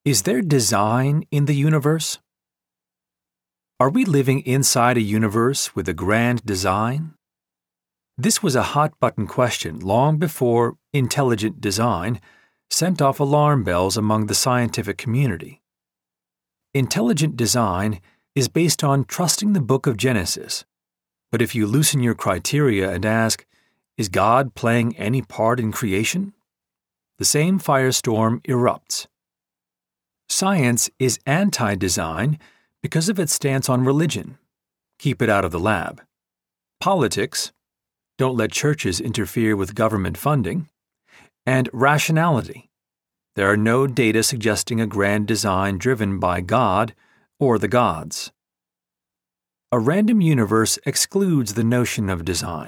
Is there design in the universe? Are we living inside a universe with a grand design? This was a hot-button question long before intelligent design sent off alarm bells among the scientific community. Intelligent design is based on trusting the book of Genesis, but if you loosen your criteria and ask, is God playing any part in creation? The same firestorm erupts. Science is anti-design because of its stance on religion. Keep it out of the lab. Politics, don't let churches interfere with government funding. And rationality. There are no data suggesting a grand design driven by God or the gods. A random universe excludes the notion of design.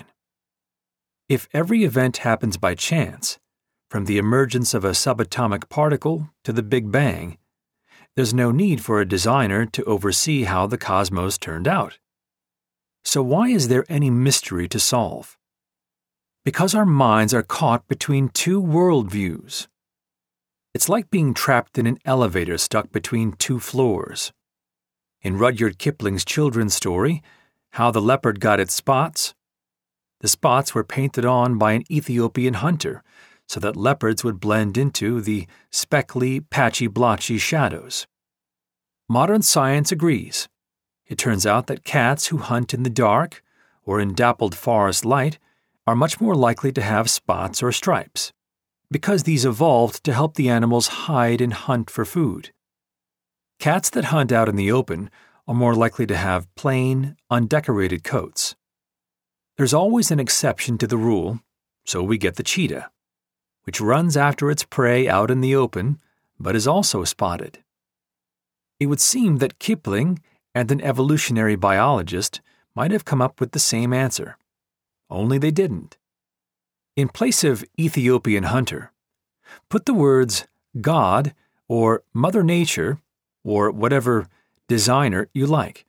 If every event happens by chance, from the emergence of a subatomic particle to the Big Bang, there's no need for a designer to oversee how the cosmos turned out. So why is there any mystery to solve? Because our minds are caught between two worldviews. It's like being trapped in an elevator stuck between two floors. In Rudyard Kipling's children's story, How the Leopard Got Its Spots, the spots were painted on by an Ethiopian hunter so that leopards would blend into the speckly, patchy, blotchy shadows. Modern science agrees. It turns out that cats who hunt in the dark or in dappled forest light are much more likely to have spots or stripes, because these evolved to help the animals hide and hunt for food. Cats that hunt out in the open are more likely to have plain, undecorated coats. There's always an exception to the rule, so we get the cheetah, which runs after its prey out in the open, but is also spotted. It would seem that Kipling and an evolutionary biologist might have come up with the same answer, only they didn't. In place of Ethiopian hunter, put the words God or Mother Nature or whatever designer you like.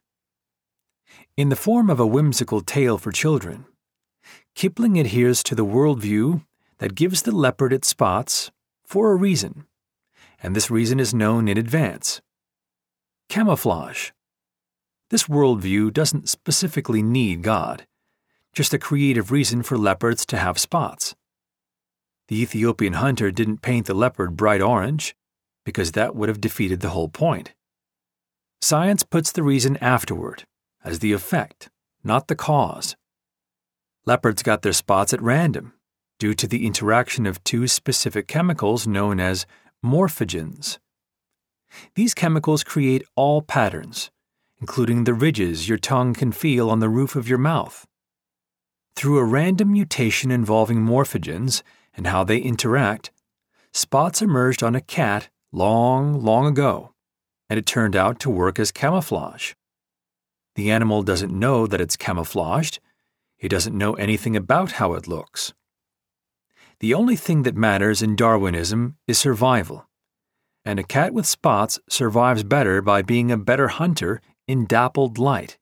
In the form of a whimsical tale for children, Kipling adheres to the worldview that gives the leopard its spots for a reason, and this reason is known in advance. Camouflage. This worldview doesn't specifically need God, just a creative reason for leopards to have spots. The Ethiopian hunter didn't paint the leopard bright orange, because that would have defeated the whole point. Science puts the reason afterward, as the effect, not the cause. Leopards got their spots at random, due to the interaction of two specific chemicals known as morphogens. These chemicals create all patterns, including the ridges your tongue can feel on the roof of your mouth. Through a random mutation involving morphogens and how they interact, spots emerged on a cat long, long ago, and it turned out to work as camouflage. The animal doesn't know that it's camouflaged. It doesn't know anything about how it looks. The only thing that matters in Darwinism is survival, and a cat with spots survives better by being a better hunter in dappled light.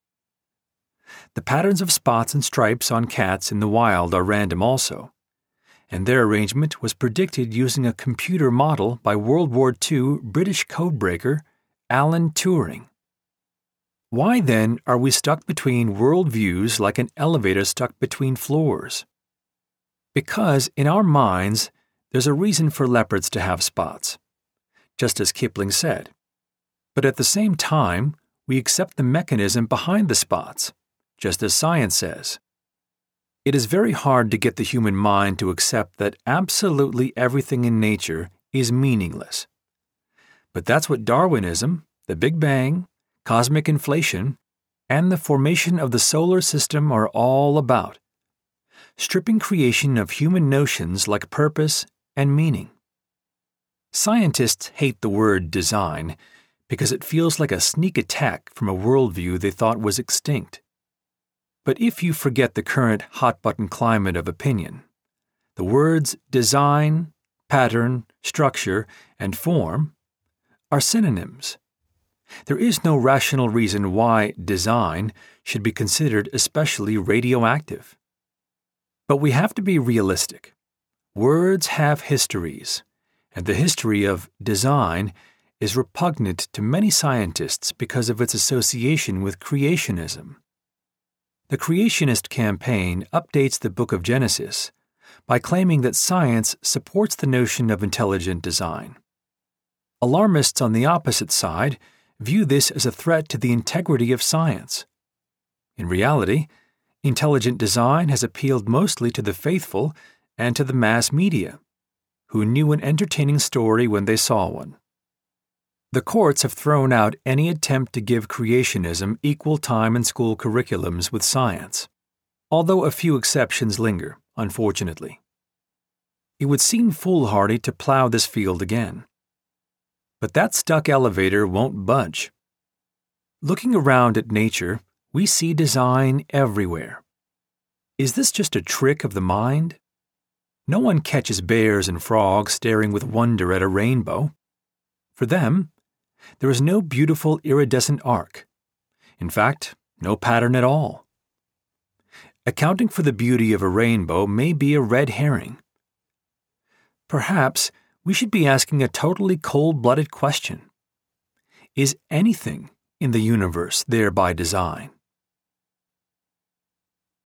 The patterns of spots and stripes on cats in the wild are random also, and their arrangement was predicted using a computer model by World War II British codebreaker Alan Turing. Why then are we stuck between worldviews like an elevator stuck between floors? Because in our minds, there's a reason for leopards to have spots, just as Kipling said. But at the same time, we accept the mechanism behind the spots, just as science says. It is very hard to get the human mind to accept that absolutely everything in nature is meaningless. But that's what Darwinism, the Big Bang, cosmic inflation, and the formation of the solar system are all about. Stripping creation of human notions like purpose and meaning. Scientists hate the word design because it feels like a sneak attack from a worldview they thought was extinct. But if you forget the current hot-button climate of opinion, the words design, pattern, structure, and form are synonyms. There is no rational reason why design should be considered especially radioactive. But we have to be realistic. Words have histories, and the history of design is repugnant to many scientists because of its association with creationism. The creationist campaign updates the Book of Genesis by claiming that science supports the notion of intelligent design. Alarmists on the opposite side view this as a threat to the integrity of science. In reality, intelligent design has appealed mostly to the faithful and to the mass media, who knew an entertaining story when they saw one. The courts have thrown out any attempt to give creationism equal time in school curriculums with science, although a few exceptions linger, unfortunately. It would seem foolhardy to plow this field again. But that stuck elevator won't budge. Looking around at nature, we see design everywhere. Is this just a trick of the mind? No one catches bears and frogs staring with wonder at a rainbow. For them, there is no beautiful iridescent arc. In fact, no pattern at all. Accounting for the beauty of a rainbow may be a red herring. Perhaps we should be asking a totally cold-blooded question. Is anything in the universe there by design?